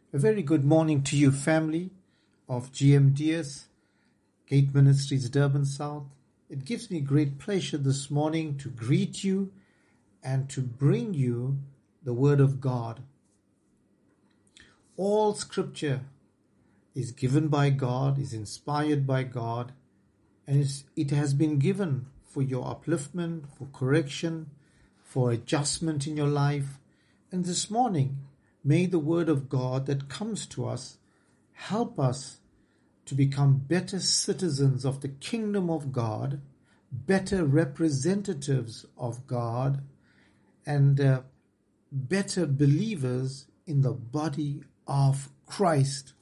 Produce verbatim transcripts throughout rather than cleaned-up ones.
A very good morning to you, family of G M D S, Gate Ministries, Durban South. It gives me great pleasure this morning to greet you and to bring you the Word of God. All Scripture is given by God, is inspired by God, and it has been given for your upliftment, for correction, for adjustment in your life. And this morning, may the Word of God that comes to us help us to become better citizens of the kingdom of God, better representatives of God, and uh, better believers in the body of Christ.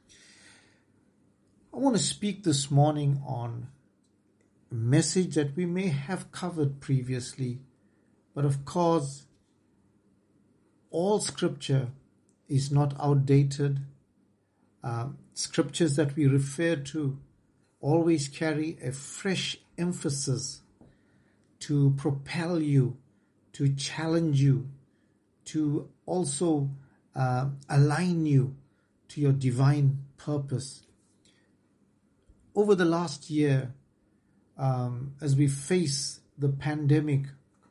I want to speak this morning on a message that we may have covered previously, but of course, all Scripture is not outdated. Um, scriptures that we refer to always carry a fresh emphasis to propel you, to challenge you, to also uh, align you to your divine purpose. Over the last year, um, as we face the pandemic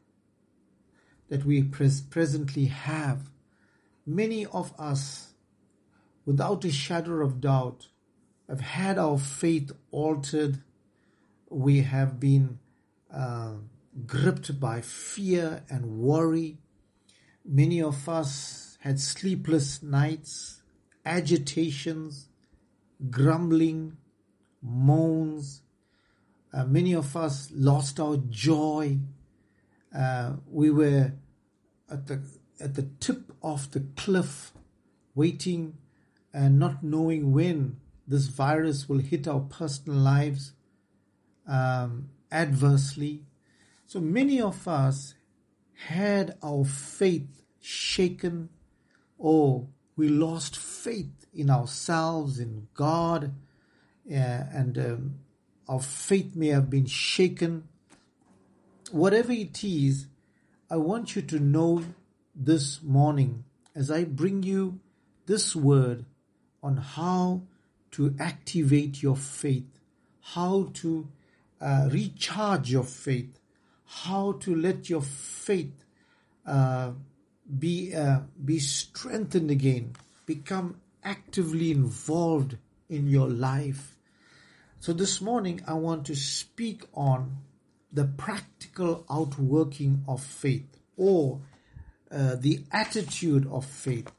that we pres- presently have, many of us, without a shadow of doubt, have had our faith altered. We have been uh, gripped by fear and worry. Many of us had sleepless nights, agitations, grumbling, moans. Uh, many of us lost our joy. Uh, we were at the at the tip of the cliff, waiting and not knowing when this virus will hit our personal lives um, adversely. So many of us had our faith shaken, or we lost faith in ourselves, in God, uh, and um, our faith may have been shaken. Whatever it is, I want you to know this morning as I bring you this word on how to activate your faith, how to uh, recharge your faith, how to let your faith uh, be uh, be strengthened again, become actively involved in your life. So this morning I want to speak on the practical outworking of faith, or uh, the attitude of faith.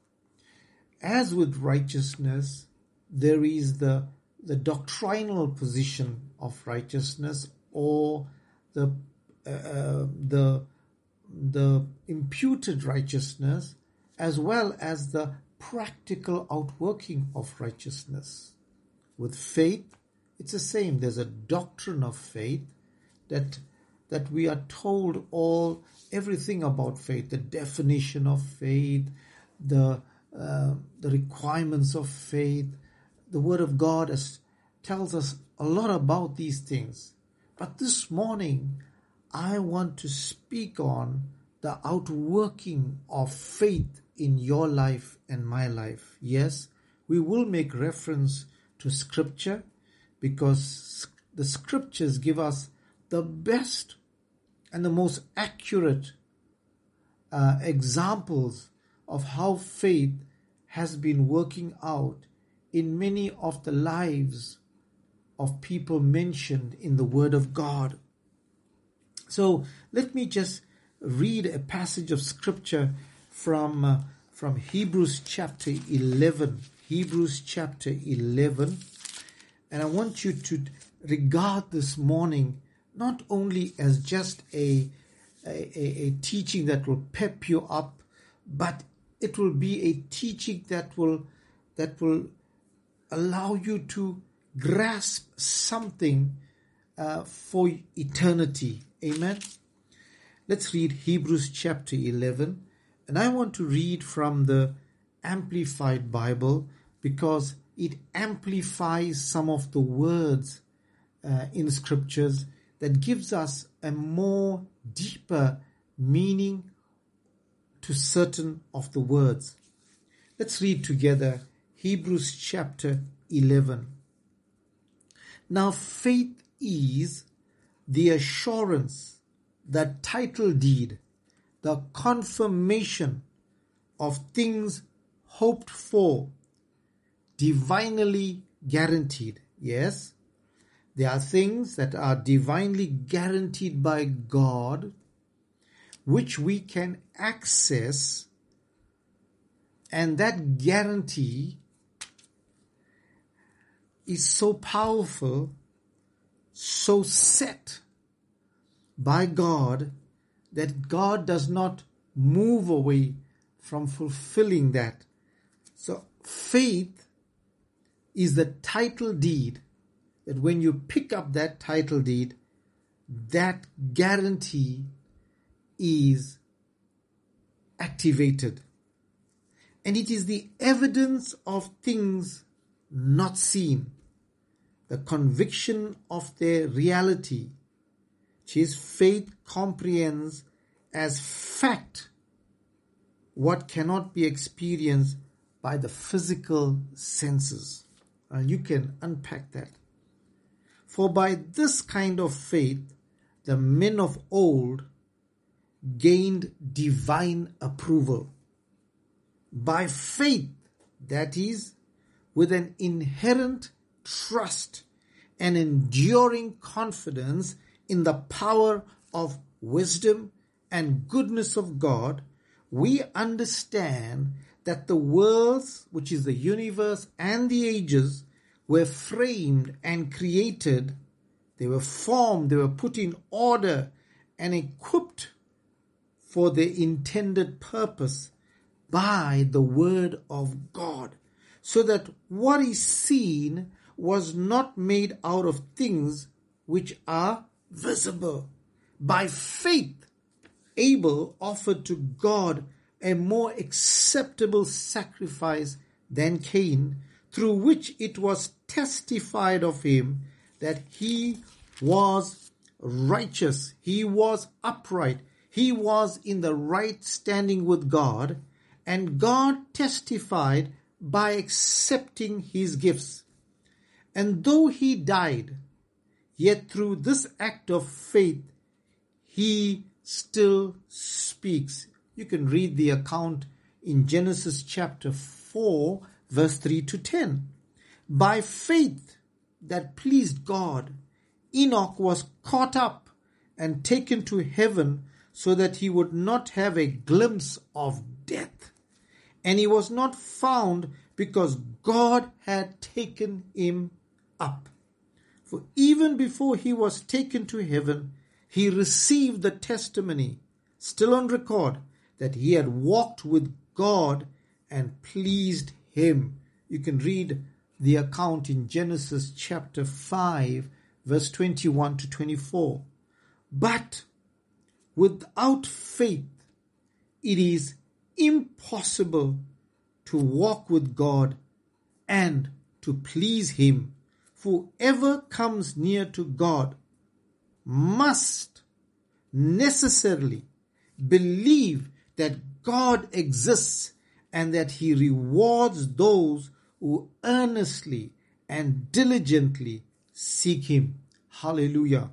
As with righteousness, there is the, the doctrinal position of righteousness, or the, uh, the, the imputed righteousness, as well as the practical outworking of righteousness. With faith, it's the same. There's a doctrine of faith that that we are told all everything about faith, the definition of faith, the uh, the requirements of faith. The Word of God is, tells us a lot about these things. But this morning, I want to speak on the outworking of faith in your life and my life. Yes, we will make reference to Scripture, because the Scriptures give us the best and the most accurate uh, examples of how faith has been working out in many of the lives of people mentioned in the Word of God. So let me just read a passage of Scripture from uh, from Hebrews chapter eleven. Hebrews chapter eleven. And I want you to regard this morning not only as just a, a, a teaching that will pep you up, but it will be a teaching that will that will allow you to grasp something uh, for eternity. Amen. Let's read Hebrews chapter eleven. And I want to read from the Amplified Bible, because it amplifies some of the words uh, in Scriptures that gives us a more deeper meaning to certain of the words. Let's read together Hebrews chapter eleven. Now faith is the assurance, the title deed, the confirmation of things hoped for, divinely guaranteed. Yes, there are things that are divinely guaranteed by God, which we can access, and that guarantee is so powerful, so set by God, that God does not move away from fulfilling that. So faith is the title deed, that when you pick up that title deed, that guarantee is activated. And it is the evidence of things not seen, the conviction of their reality, which is faith comprehends as fact what cannot be experienced by the physical senses. And you can unpack that. For by this kind of faith, the men of old gained divine approval. By faith, that is, with an inherent trust and enduring confidence in the power of wisdom and goodness of God, we understand that the worlds, which is the universe and the ages, were framed and created. They were formed, they were put in order and equipped for their intended purpose by the word of God, so that what is seen was not made out of things which are visible. By faith, Abel offered to God a more acceptable sacrifice than Cain, through which it was testified of him that he was righteous, he was upright, he was in the right standing with God, and God testified by accepting his gifts. And though he died, yet through this act of faith, he still speaks. You can read the account in Genesis chapter four, verse three to ten. By faith that pleased God, Enoch was caught up and taken to heaven so that he would not have a glimpse of death. And he was not found because God had taken him up. For even before he was taken to heaven, he received the testimony, still on record, that he had walked with God and pleased him. You can read the account in Genesis chapter five, verse twenty-one to twenty-four. But without faith, it is impossible to walk with God and to please him. For whoever comes near to God must necessarily believe that God exists and that he rewards those who earnestly and diligently seek him. Hallelujah.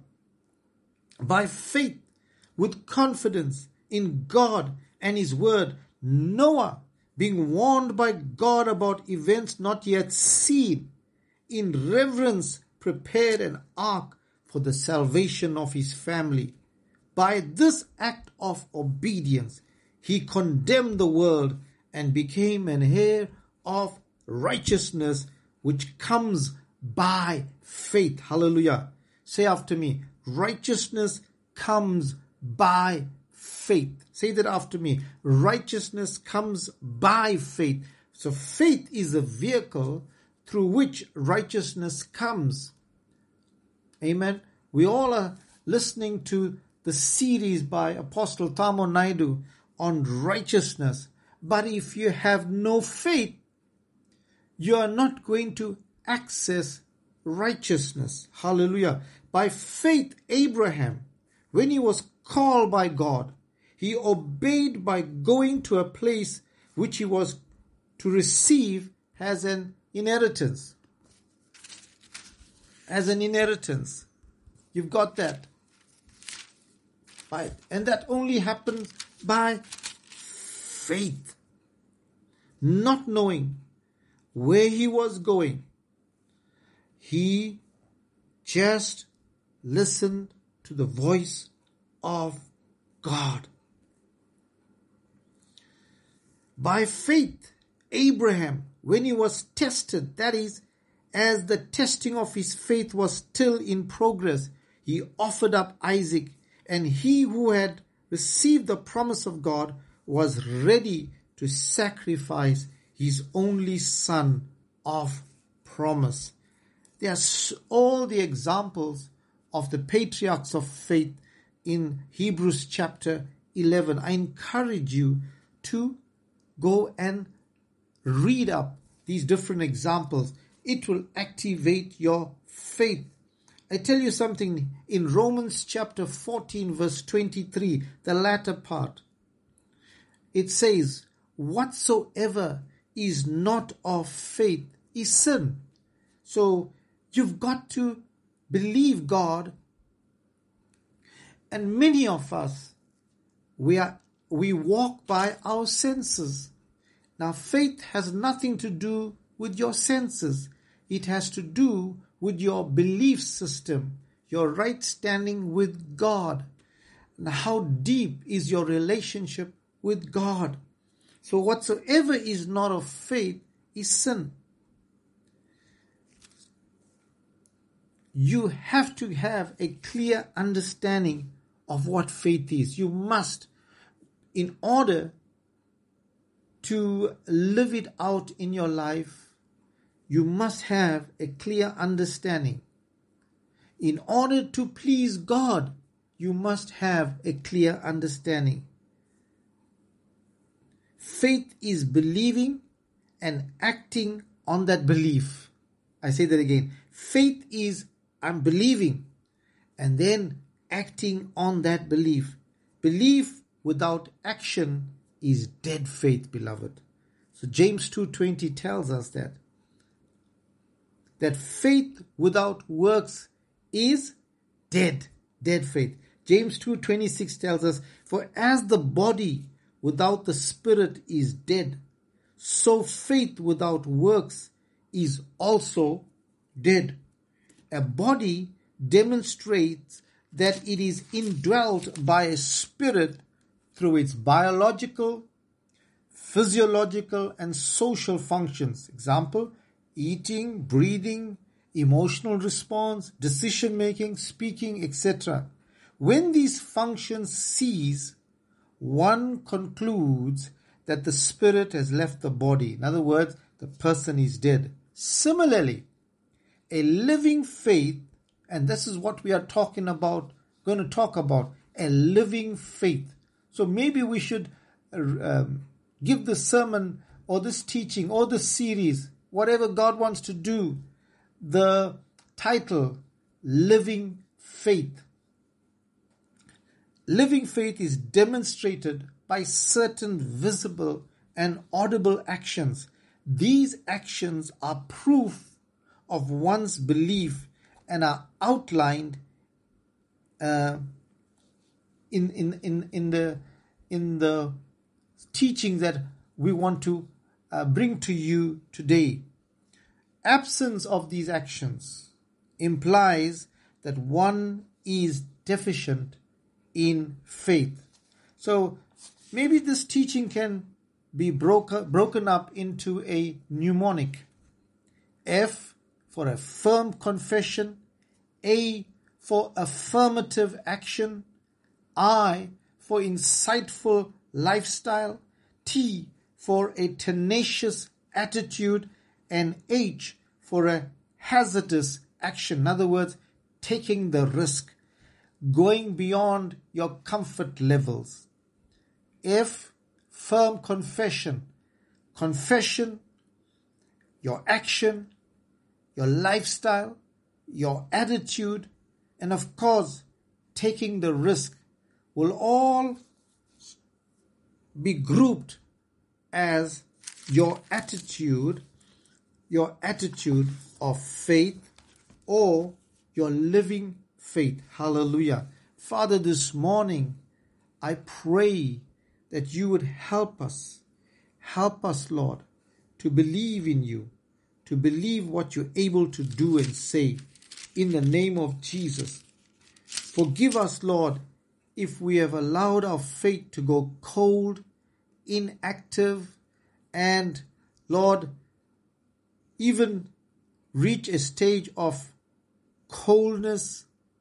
By faith, with confidence in God and his word, Noah, being warned by God about events not yet seen, in reverence prepared an ark for the salvation of his family. By this act of obedience, he condemned the world and became an heir of righteousness, which comes by faith. Hallelujah. Say after me, righteousness comes by faith. Say that after me. Righteousness comes by faith. So faith is the vehicle through which righteousness comes. Amen. We all are listening to the series by Apostle Tamo Naidu on righteousness. But if you have no faith, you are not going to access righteousness. Hallelujah. By faith, Abraham, when he was called by God, he obeyed by going to a place which he was to to receive as an inheritance. As an inheritance. You've got that. Right? And that only happens by faith. Not knowing where he was going, he just listened to the voice of God. By faith, Abraham, when he was tested, that is, as the testing of his faith was still in progress, he offered up Isaac, and he who had received the promise of God was ready to sacrifice his only son of promise. There are all the examples of the patriarchs of faith in Hebrews chapter eleven. I encourage you to go and read up these different examples. It will activate your faith. I tell you something, in Romans chapter fourteen verse twenty-three, the latter part, it says, whatsoever is not of faith is sin. So you've got to believe God. And many of us, we are we walk by our senses. Now faith has nothing to do with your senses. It has to do with your belief system, your right standing with God. And how deep is your relationship with God? So whatsoever is not of faith is sin. You have to have a clear understanding of what faith is. You must, in order to live it out in your life, you must have a clear understanding. In order to please God, you must have a clear understanding. Faith is believing and acting on that belief. I say that again. Faith is I'm believing and then acting on that belief. Belief without action is dead faith, beloved. So James two twenty tells us that. That faith without works is dead. Dead faith. James two twenty-six tells us, for as the body without the spirit is dead, so faith without works is also dead. A body demonstrates that it is indwelt by a spirit through its biological, physiological, and social functions. Example, eating, breathing, emotional response, decision-making, speaking, et cetera. When these functions cease, one concludes that the spirit has left the body. In other words, the person is dead. Similarly, a living faith, and this is what we are talking about, going to talk about, a living faith. So maybe we should um, give the sermon or this teaching or this series, whatever God wants to do, the title, Living Faith. Living faith is demonstrated by certain visible and audible actions. These actions are proof of one's belief and are outlined uh, in, in, in, in, the, in the teaching that we want to uh, bring to you today. Absence of these actions implies that one is deficient in faith. So maybe this teaching can be broke, broken up into a mnemonic. F for a firm confession, A for affirmative action, I for insightful lifestyle, T for a tenacious attitude, and H for a hazardous action. In other words, taking the risk, going beyond your comfort levels. F, firm confession. Confession, your action, your lifestyle, your attitude, and of course, taking the risk will all be grouped as your attitude, your attitude of faith, or your living faith. Hallelujah. Father, this morning, I pray that you would help us. Help us, Lord, to believe in you, to believe what you're able to do and say in the name of Jesus. Forgive us, Lord, if we have allowed our faith to go cold, inactive, and, Lord, even reach a stage of coldness,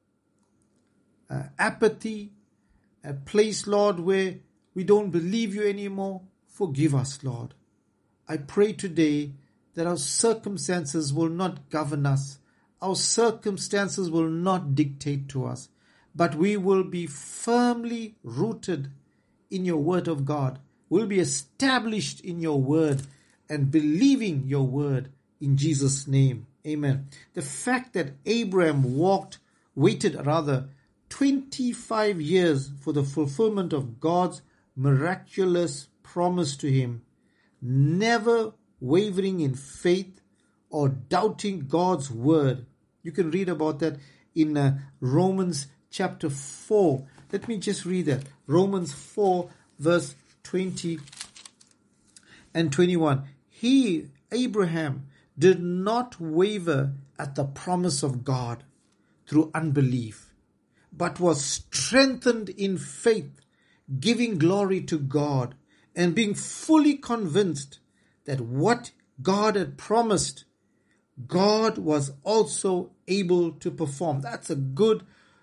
uh, apathy, a place, Lord, where we don't believe you anymore. Forgive us, Lord. I pray today that our circumstances will not govern us. Our circumstances will not dictate to us, but we will be firmly rooted in your word of God. We'll be established in your word and believing your word in Jesus' name. Amen. The fact that Abraham walked, waited rather, twenty-five years for the fulfillment of God's miraculous promise to him, never wavering in faith or doubting God's word. You can read about that in uh, Romans chapter four. Let me just read that. Romans four verse twenty and twenty-one. He, Abraham, did not waver at the promise of God through unbelief, but was strengthened in faith, giving glory to God, and being fully convinced that what God had promised, God was also able to perform. That's a good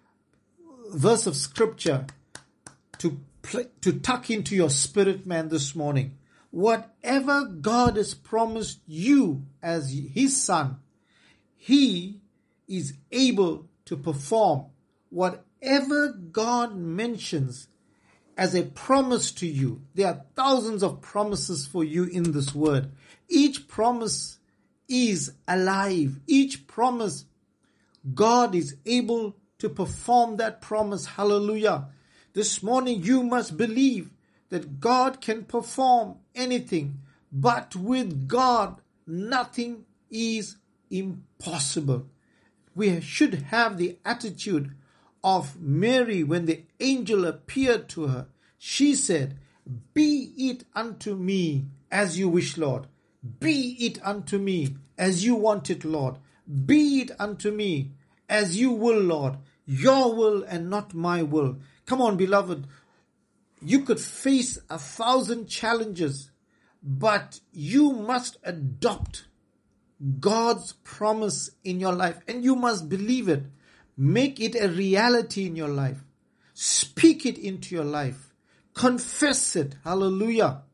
verse of scripture to play, to tuck into your spirit, man, this morning. Whatever God has promised you as his son, he is able to perform. Whatever God mentions as a promise to you, there are thousands of promises for you in this word. Each promise is alive. Each promise, God is able to perform that promise. Hallelujah. This morning you must believe that God can perform anything, but with God nothing is impossible. We should have the attitude of Mary when the angel appeared to her. She said, "Be it unto me as you wish, Lord. Be it unto me as you want it, Lord. Be it unto me as you will, Lord. Your will and not my will." Come on, beloved. You could face a thousand challenges, but you must adopt God's promise in your life, and you must believe it. Make it a reality in your life. Speak it into your life. Confess it. Hallelujah.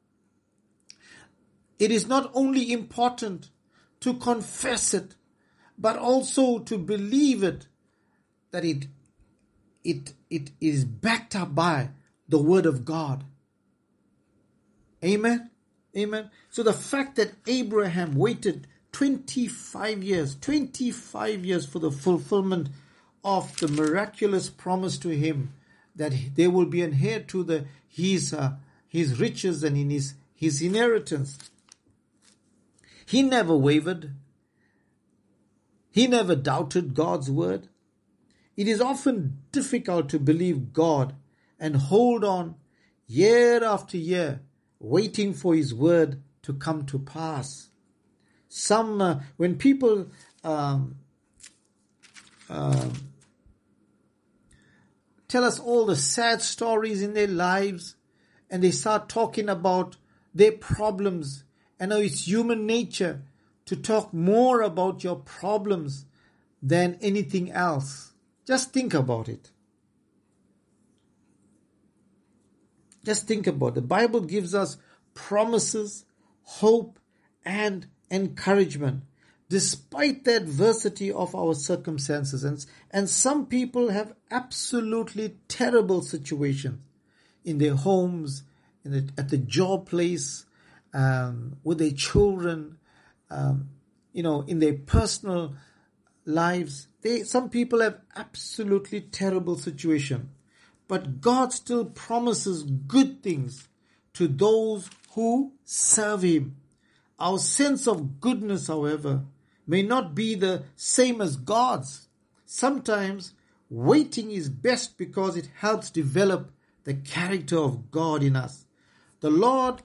It is not only important to confess it, but also to believe it, that it, it, it is backed up by the word of God. Amen. Amen. So the fact that Abraham waited twenty-five years, twenty-five years for the fulfillment of the miraculous promise to him, that there will be an heir to the his uh, his riches and in his his inheritance. He never wavered. He never doubted God's word. It is often difficult to believe God and hold on year after year, waiting for his word to come to pass. Some, uh, when people um, uh, tell us all the sad stories in their lives, and they start talking about their problems, and how it's human nature to talk more about your problems than anything else. Just think about it. Just think about it. The Bible gives us promises, hope, and encouragement despite the adversity of our circumstances. And, and some people have absolutely terrible situations in their homes, in the, at the job place, um, with their children, um, you know, in their personal lives. They, some people have absolutely terrible situation. But God still promises good things to those who serve him. Our sense of goodness, however, may not be the same as God's. Sometimes waiting is best because it helps develop the character of God in us. The Lord,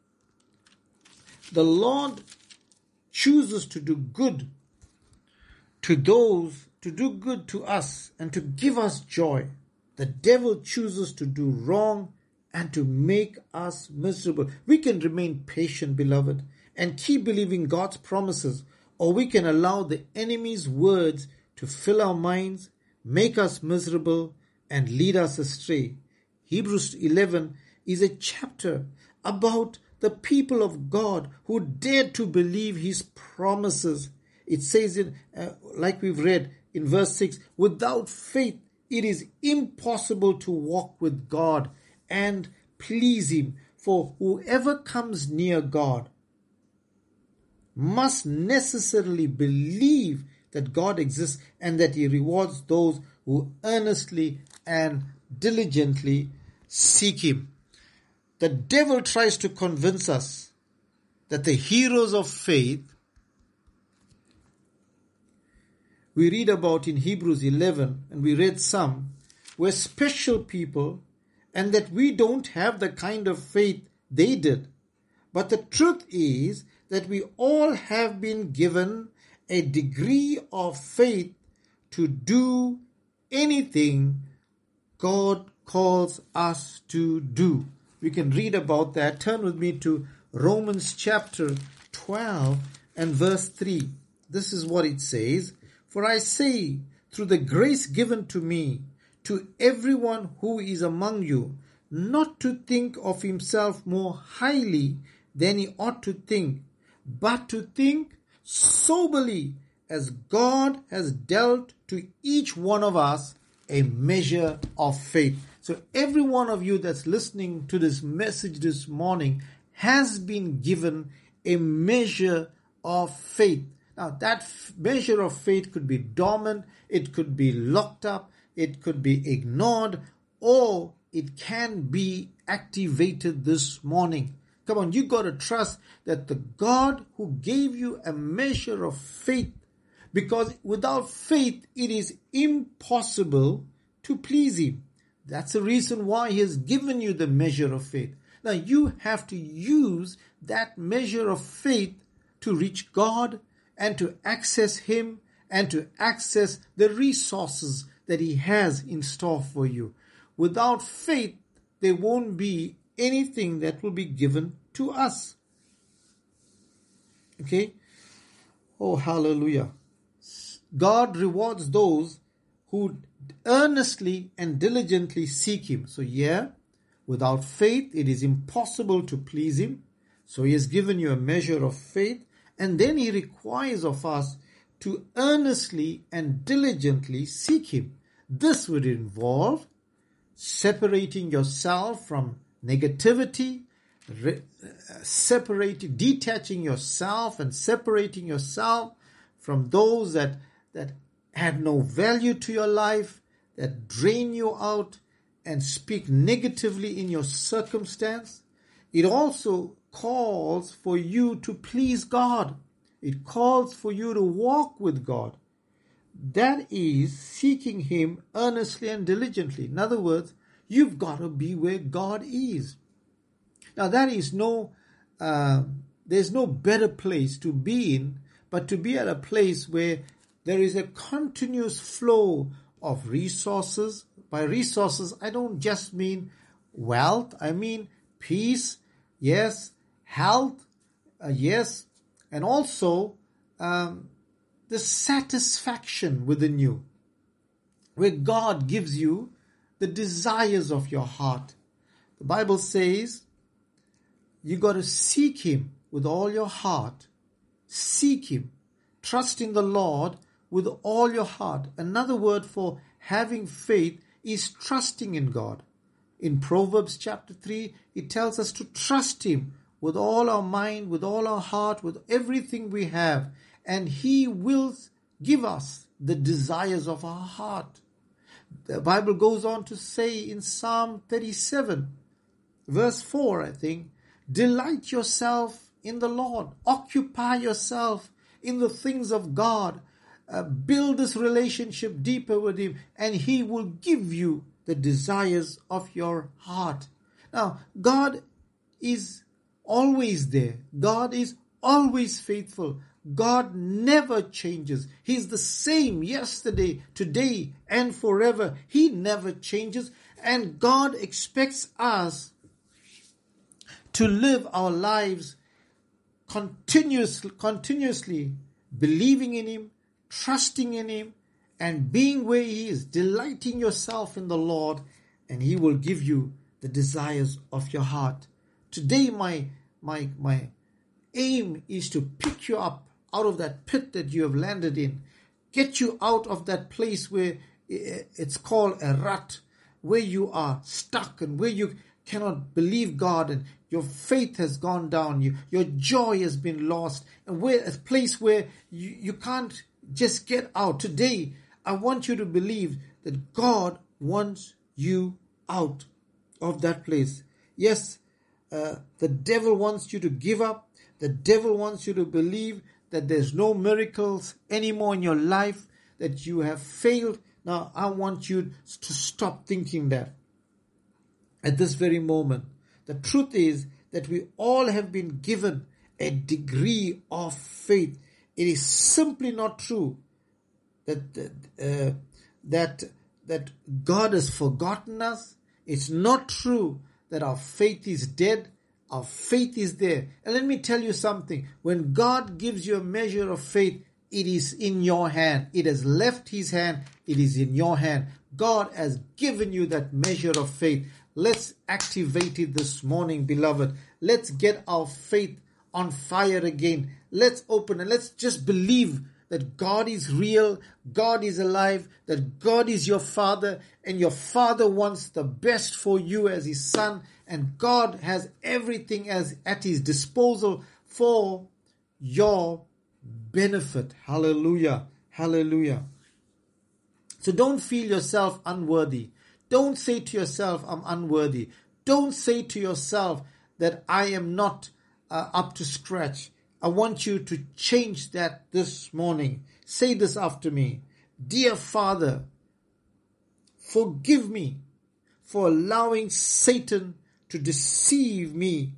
the Lord chooses to do good to those, to do good to us and to give us joy. The devil chooses to do wrong and to make us miserable. We can remain patient, beloved, and keep believing God's promises, or we can allow the enemy's words to fill our minds, make us miserable, and lead us astray. Hebrews eleven is a chapter about the people of God who dared to believe his promises. It says, in, uh, like we've read in verse six, without faith it is impossible to walk with God and please him. For whoever comes near God must necessarily believe that God exists and that he rewards those who earnestly and diligently seek him. The devil tries to convince us that the heroes of faith we read about in Hebrews eleven, and we read some, were special people, and that we don't have the kind of faith they did. But the truth is that we all have been given a degree of faith to do anything God calls us to do. We can read about that. Turn with me to Romans chapter twelve and verse three. This is what it says. For I say, through the grace given to me, to everyone who is among you, not to think of himself more highly than he ought to think, but to think soberly, as God has dealt to each one of us a measure of faith. So every one of you that's listening to this message this morning has been given a measure of faith. Now, that f- measure of faith could be dormant, it could be locked up, it could be ignored, or it can be activated this morning. Come on, you got to trust that the God who gave you a measure of faith, because without faith it is impossible to please him. That's the reason why he has given you the measure of faith. Now, you have to use that measure of faith to reach God and to access him and to access the resources that he has in store for you. Without faith, there won't be anything that will be given to us. Okay? Oh, hallelujah. God rewards those who earnestly and diligently seek him. So yeah, without faith, it is impossible to please him. So he has given you a measure of faith. And then he requires of us to earnestly and diligently seek him. This would involve separating yourself from negativity, re- separating, detaching yourself and separating yourself from those that, that have no value to your life, that drain you out and speak negatively in your circumstance. It also calls for you to please God. It calls for you to walk with God. That is seeking him earnestly and diligently. In other words, you've got to be where God is. Now that is no, uh, there's no better place to be in, but to be at a place where there is a continuous flow of resources. By resources, I don't just mean wealth. I mean peace, yes, health, uh, yes, and also um, the satisfaction within you, where God gives you the desires of your heart. The Bible says you got to seek him with all your heart. Seek him. Trust in the Lord with all your heart. Another word for having faith is trusting in God. In Proverbs chapter three, it tells us to trust him with all our mind, with all our heart, with everything we have. And he will give us the desires of our heart. The Bible goes on to say in Psalm thirty-seven, verse four, I think, delight yourself in the Lord. Occupy yourself in the things of God. Uh, build this relationship deeper with Him, and He will give you the desires of your heart. Now, God is always there. God is always faithful. God never changes. He's the same yesterday, today, and forever. He never changes. And God expects us to live our lives continuously, continuously believing in Him, trusting in Him, and being where He is, delighting yourself in the Lord, and He will give you the desires of your heart. Today, my my my aim is to pick you up out of that pit that you have landed in, get you out of that place where it's called a rut, where you are stuck and where you cannot believe God and your faith has gone down, you, your joy has been lost, and where a place where you, you can't just get out. Today, I want you to believe that God wants you out of that place. Yes, uh, the devil wants you to give up. The devil wants you to believe that there's no miracles anymore in your life, that you have failed. Now, I want you to stop thinking that at this very moment. The truth is that we all have been given a degree of faith. It is simply not true that uh, that that God has forgotten us. It's not true that our faith is dead. Our faith is there. And let me tell you something. When God gives you a measure of faith, it is in your hand. It has left His hand. It is in your hand. God has given you that measure of faith. Let's activate it this morning, beloved. Let's get our faith on fire again. Let's open and let's just believe that God is real, God is alive, that God is your Father, and your Father wants the best for you as His Son, and God has everything as at His disposal for your benefit. Hallelujah. Hallelujah. So don't feel yourself unworthy. Don't say to yourself, I'm unworthy. Don't say to yourself that I am not uh, up to scratch. I want you to change that this morning. Say this after me. Dear Father, forgive me for allowing Satan to deceive me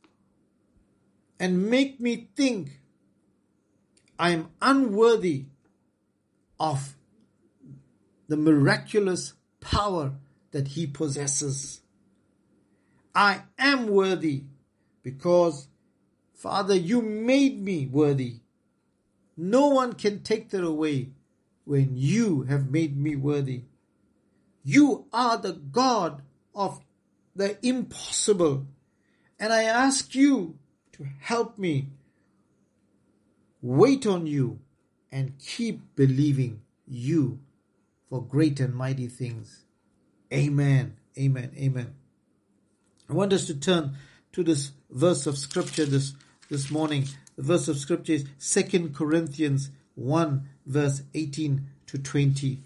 and make me think I am unworthy of the miraculous power that He possesses. I am worthy because, Father, You made me worthy. No one can take that away when You have made me worthy. You are the God of the impossible, and I ask You to help me wait on You and keep believing You for great and mighty things. Amen. Amen. Amen. I want us to turn to this verse of scripture this, this morning. The verse of scripture is Second Corinthians one, verse eighteen to twenty.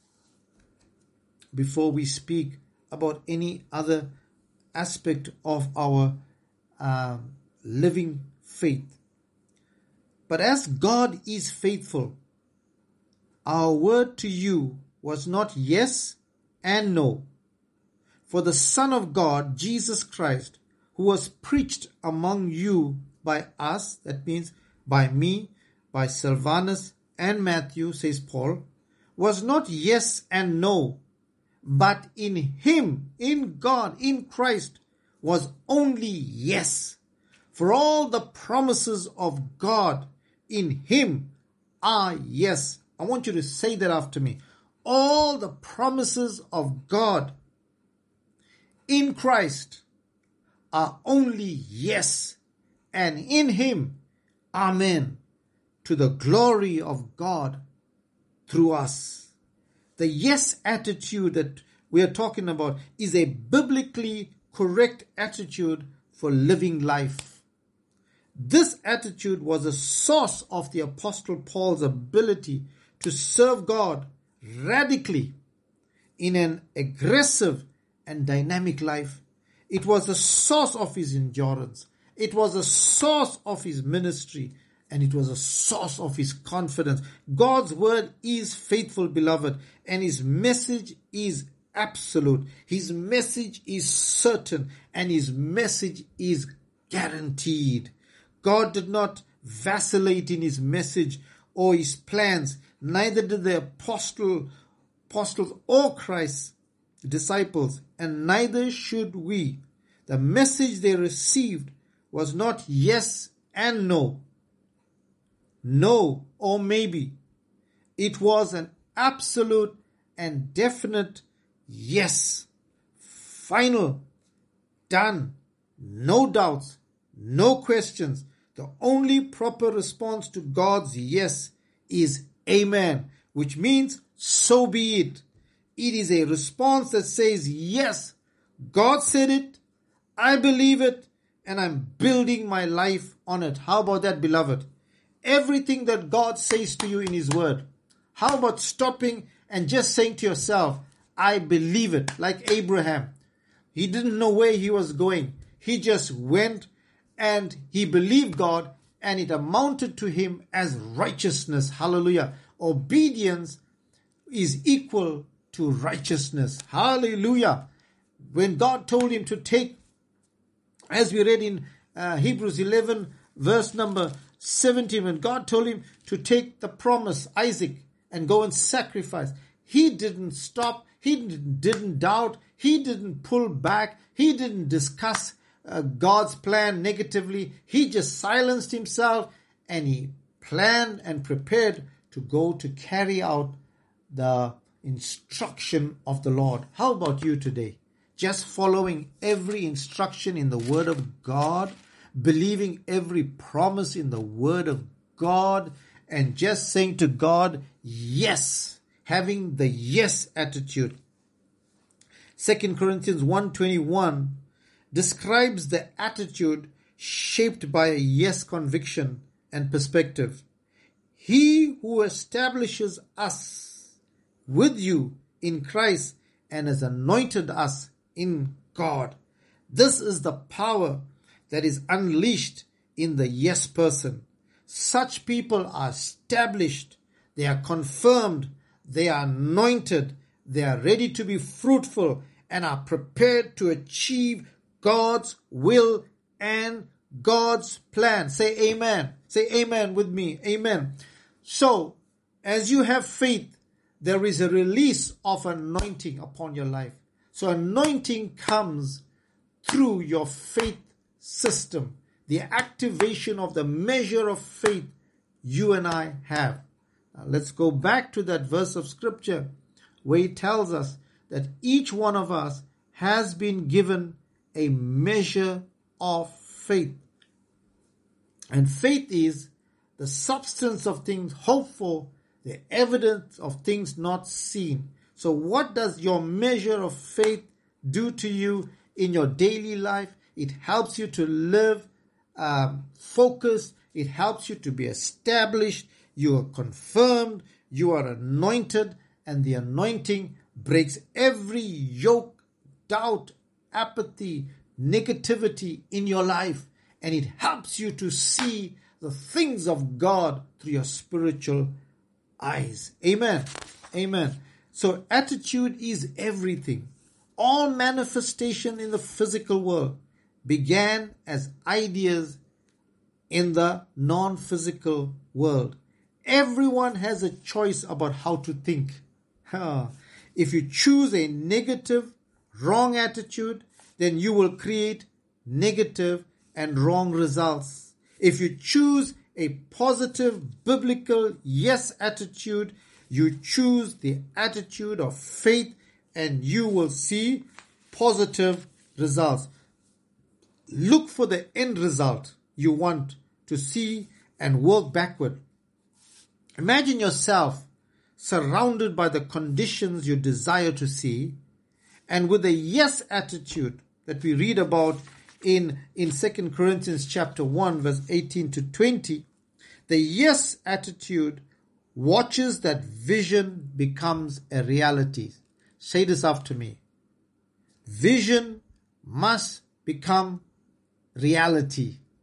Before we speak about any other aspect of our uh, living faith. But as God is faithful, our word to you was not yes and no. For the Son of God, Jesus Christ, who was preached among you by us, that means by me, by Silvanus and Matthew, says Paul, was not yes and no, but in Him, in God, in Christ, was only yes. For all the promises of God in Him are yes. I want you to say that after me. All the promises of God in Christ are only yes, and in Him, amen, to the glory of God through us. The yes attitude that we are talking about is a biblically correct attitude for living life. This attitude was a source of the Apostle Paul's ability to serve God radically in an aggressive and dynamic life. It was the source of his endurance It was a source of his ministry, and it was a source of his confidence. God's word is faithful, beloved, and his message is absolute. His message is certain, and his message is guaranteed. God did not vacillate in his message or his plans. Neither did the apostle, apostles or Christ's disciples, and neither should we. The message they received was not yes and no, no or maybe. It was an absolute and definite yes, final, done, no doubts, no questions. The only proper response to God's yes is amen, which means so be it. It is a response that says, yes, God said it, I believe it, and I'm building my life on it. How about that, beloved? Everything that God says to you in his word. How about stopping and just saying to yourself, I believe it, like Abraham. He didn't know where he was going. He just went and he believed God, and it amounted to him as righteousness. Hallelujah. Obedience is equal to righteousness. Hallelujah. When God told him to take, as we read in uh, Hebrews eleven, verse number seventeen, when God told him to take the promise, Isaac, and go and sacrifice, he didn't stop. He didn't doubt. He didn't pull back. He didn't discuss uh, God's plan negatively. He just silenced himself, and he planned and prepared to go to carry out the instruction of the Lord. How about you today? Just following every instruction in the Word of God, believing every promise in the Word of God, and just saying to God, yes, having the yes attitude. Second Corinthians one twenty-one describes the attitude shaped by a yes conviction and perspective. He who establishes us with you in Christ and has anointed us in God. This is the power that is unleashed in the yes person. Such people are established, they are confirmed, they are anointed, they are ready to be fruitful, and are prepared to achieve God's will and God's plan. Say amen. Say amen with me. Amen. So, as you have faith, there is a release of anointing upon your life. So anointing comes through your faith system, the activation of the measure of faith you and I have. Now let's go back to that verse of scripture where it tells us that each one of us has been given a measure of faith. And faith is the substance of things hoped for, the evidence of things not seen. So what does your measure of faith do to you in your daily life? It helps you to live um, focused. It helps you to be established. You are confirmed. You are anointed. And the anointing breaks every yoke, doubt, apathy, negativity in your life. And it helps you to see the things of God through your spiritual eyes. Amen. Amen. So attitude is everything. All manifestation in the physical world began as ideas in the non-physical world. Everyone has a choice about how to think. If you choose a negative, wrong attitude, then you will create negative and wrong results. If you choose a positive, biblical yes attitude, you choose the attitude of faith, and you will see positive results. Look for the end result you want to see and work backward. Imagine yourself surrounded by the conditions you desire to see, and with a yes attitude that we read about in, in Second Corinthians chapter one, verse eighteen to twenty, the yes attitude watches that vision becomes a reality. Say this after me. Vision must become reality.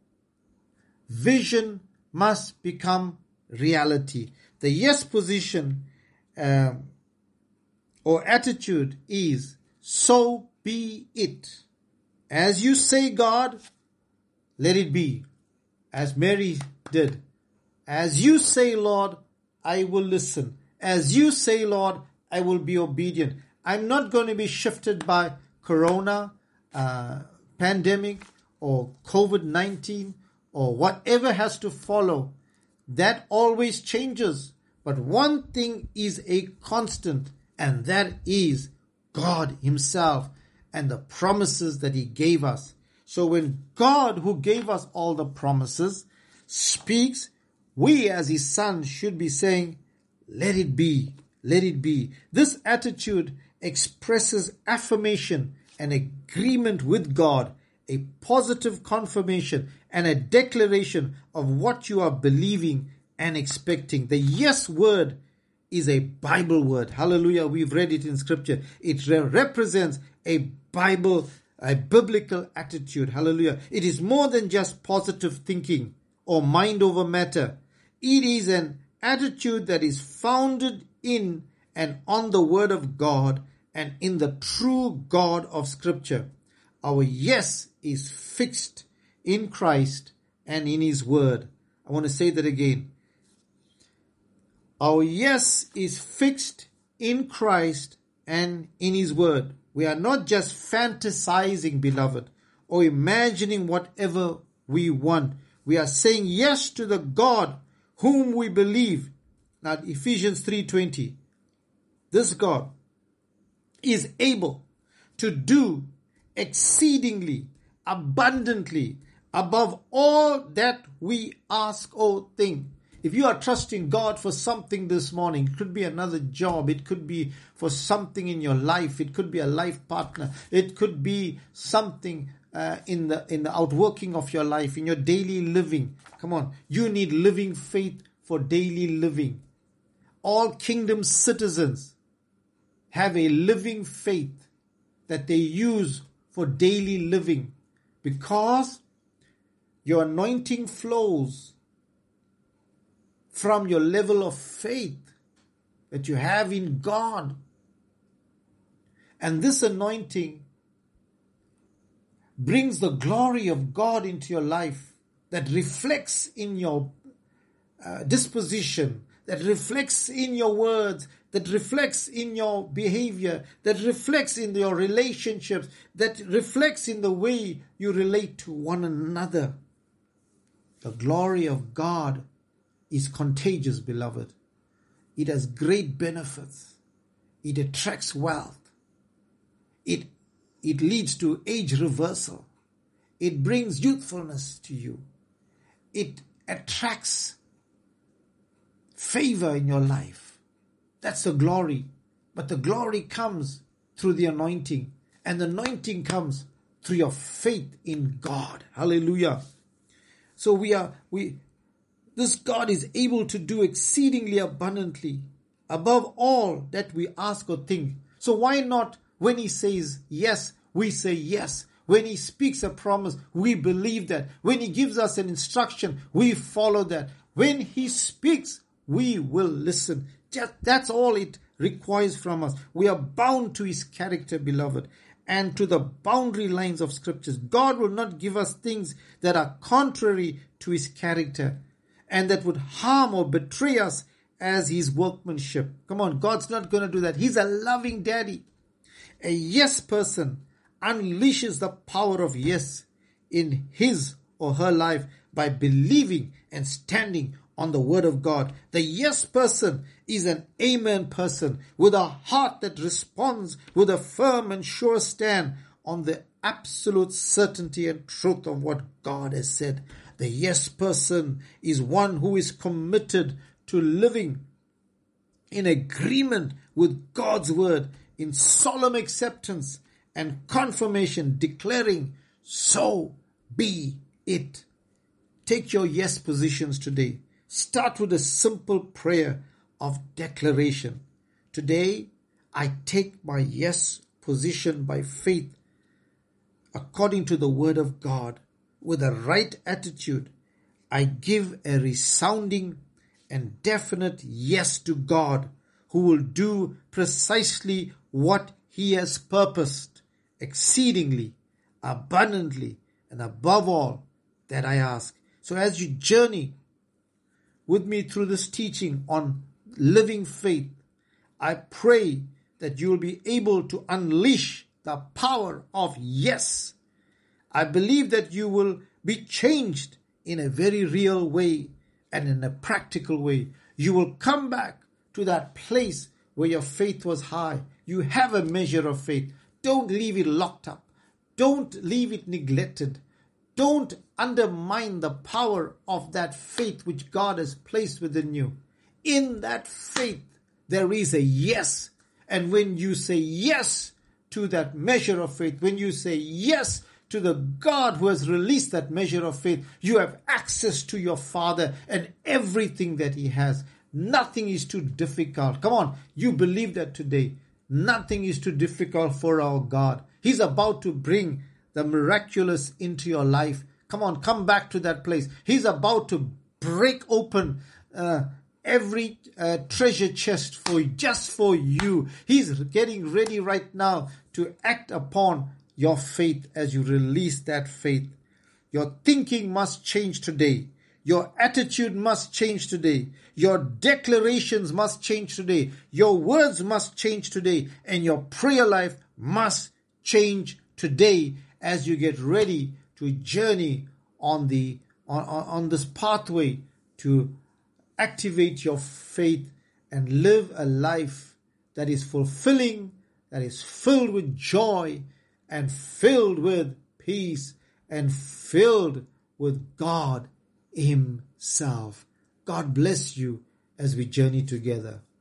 vision must become reality. The yes position uh, or attitude is, so be it. As you say, God, let it be. As Mary did. As you say, Lord, I will listen. As you say, Lord, I will be obedient. I'm not going to be shifted by corona, uh, pandemic, or covid nineteen, or whatever has to follow. That always changes. But one thing is a constant, and that is God Himself and the promises that He gave us. So when God, who gave us all the promises, speaks, we as His sons should be saying, let it be, let it be. This attitude expresses affirmation and agreement with God, a positive confirmation and a declaration of what you are believing and expecting. The yes word is a Bible word. Hallelujah. We've read it in scripture. It re- represents a Bible, a biblical attitude. Hallelujah. It is more than just positive thinking or mind over matter. It is an attitude that is founded in and on the word of God and in the true God of scripture. Our yes is fixed in Christ and in His word. I want to say that again. Our yes is fixed in Christ and in His word. We are not just fantasizing, beloved, or imagining whatever we want. We are saying yes to the God whom we believe. Now, Ephesians three twenty. This God is able to do exceedingly, abundantly, above all that we ask or think. If you are trusting God for something this morning, it could be another job, it could be for something in your life, it could be a life partner, it could be something uh, in the in the outworking of your life, in your daily living. Come on, you need living faith for daily living. All kingdom citizens have a living faith that they use for daily living, because your anointing flows from your level of faith that you have in God. And this anointing brings the glory of God into your life, that reflects in your uh, disposition, that reflects in your words, that reflects in your behavior, that reflects in your relationships, that reflects in the way you relate to one another. The glory of God is contagious, beloved. It has great benefits. It attracts wealth. It, it leads to age reversal. It brings youthfulness to you. It attracts favor in your life. That's the glory. But the glory comes through the anointing. And the anointing comes through your faith in God. Hallelujah. So we are, we, this God is able to do exceedingly abundantly above all that we ask or think. So why not, when He says yes, we say yes. When He speaks a promise, we believe that. When He gives us an instruction, we follow that. When He speaks, we will listen. Just, that's all it requires from us. We are bound to His character, beloved, and to the boundary lines of scriptures. God will not give us things that are contrary to His character and that would harm or betray us as His workmanship. Come on, God's not going to do that. He's a loving daddy. A yes person unleashes the power of yes in his or her life by believing and standing on the word of God. The yes person is an amen person with a heart that responds with a firm and sure stand on the absolute certainty and truth of what God has said. The yes person is one who is committed to living in agreement with God's word, in solemn acceptance and confirmation, declaring, so be it. Take your yes positions today. Start with a simple prayer of declaration. Today, I take my yes position by faith according to the word of God with a right attitude. I give a resounding and definite yes to God, who will do precisely what He has purposed, exceedingly, abundantly, and above all that I ask. So as you journey with me through this teaching on living faith, I pray that you will be able to unleash the power of yes. I believe that you will be changed in a very real way and in a practical way. You will come back to that place where your faith was high. You have a measure of faith. Don't leave it locked up. Don't leave it neglected. Don't undermine the power of that faith which God has placed within you. In that faith, there is a yes. And when you say yes to that measure of faith, when you say yes to the God who has released that measure of faith, you have access to your Father and everything that He has. Nothing is too difficult. Come on, you believe that today. Nothing is too difficult for our God. He's about to bring the miraculous into your life. Come on, come back to that place. He's about to break open uh, every uh, treasure chest for just for you. He's getting ready right now to act upon your faith as you release that faith. Your thinking must change today. Your attitude must change today. Your declarations must change today. Your words must change today. And your prayer life must change today as you get ready to journey on the on, on, on this pathway to activate your faith and live a life that is fulfilling, that is filled with joy and filled with peace and filled with God Himself. God bless you as we journey together.